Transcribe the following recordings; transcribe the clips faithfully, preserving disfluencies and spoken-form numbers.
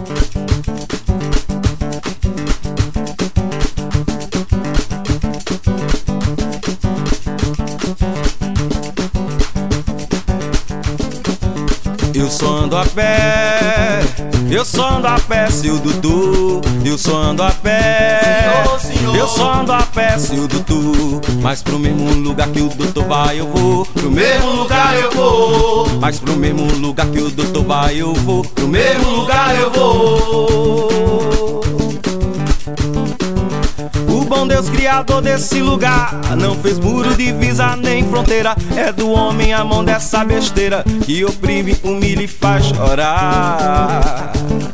Eu só ando a pé, eu só ando a pé, seu Dudu. Eu só ando a pé, senhor, senhor. Eu só ando a pé, seu Dudu. Mas pro mesmo lugar que o doutor vai eu vou, pro mesmo lugar eu vou. Mas pro mesmo lugar que o doutor vai eu vou, pro mesmo lugar eu vou. O bom Deus, criador desse lugar, não fez muro, divisa nem fronteira. É do homem a mão dessa besteira que oprime, humilha e faz chorar.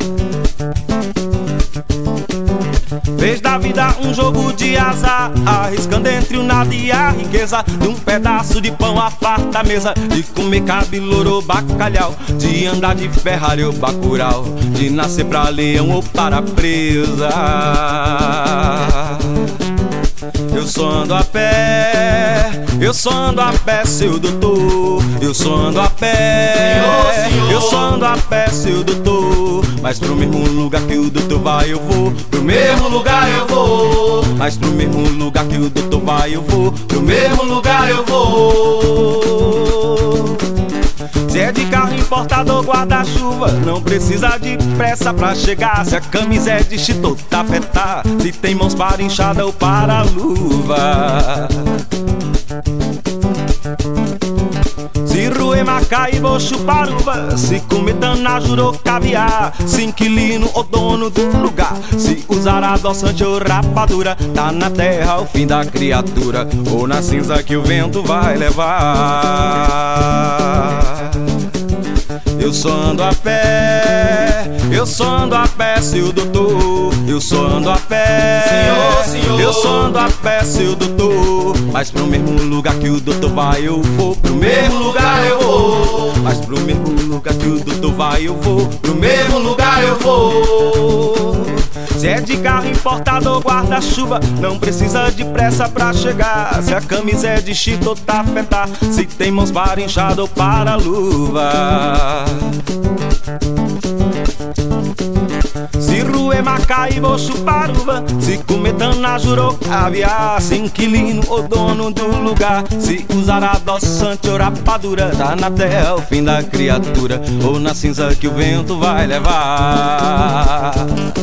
Fez da vida um jogo de azar, arriscando entre o nada e a riqueza. De um pedaço de pão a farta mesa, de comer cabelouro ou bacalhau, de andar de Ferrari ou Bacurau, de nascer pra leão ou para presa. Eu só ando a pé, eu só ando a pé, seu doutor. Eu só ando a pé, senhor, senhor. Eu só ando a pé, seu doutor. Mas pro mesmo lugar que o doutor vai eu vou, pro mesmo lugar eu vou. Mas pro mesmo lugar que o doutor vai eu vou, pro mesmo lugar eu vou. Se é de carro importado ou guarda-chuva, não precisa de pressa pra chegar. Se a camisa é de chito, tafetá, se tem mãos para enxada ou para luva. Se roer macaíba ou chuparuba, se comer dana, jurou caviar, se inquilino ou dono do lugar, se usar adoçante ou rapadura, tá na terra o fim da criatura, ou na cinza que o vento vai levar. Eu só ando a pé, eu só ando a pé, seu doutor. Eu só ando a pé, senhor, senhor. Eu só ando a pé, seu doutor. Mas pro mesmo lugar que o doutor vai eu vou, pro mesmo lugar eu vou. Mas pro mesmo lugar que o doutor vai eu vou, pro mesmo lugar eu vou. Se é de carro importado ou guarda-chuva, não precisa de pressa pra chegar. Se a camisa é de chito ou tafetá, se tem mãos para enxada ou para luva. Se roer macaíba ou chuparuba, se comer dana, jurou caviar, se inquilino ou dono do lugar, se usar adoçante ou rapadura, tá na terra o fim da criatura, ou na cinza que o vento vai levar.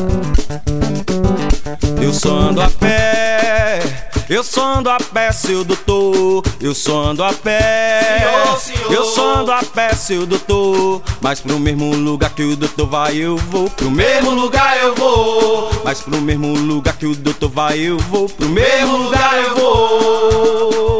Eu só ando a pé, eu só ando a pé, seu doutor. Eu só ando a pé, senhor, senhor. Eu só ando a pé, seu doutor. Mas pro mesmo lugar que o doutor vai eu vou, pro mesmo lugar eu vou. Mas pro mesmo lugar que o doutor vai eu vou, pro mesmo lugar eu vou.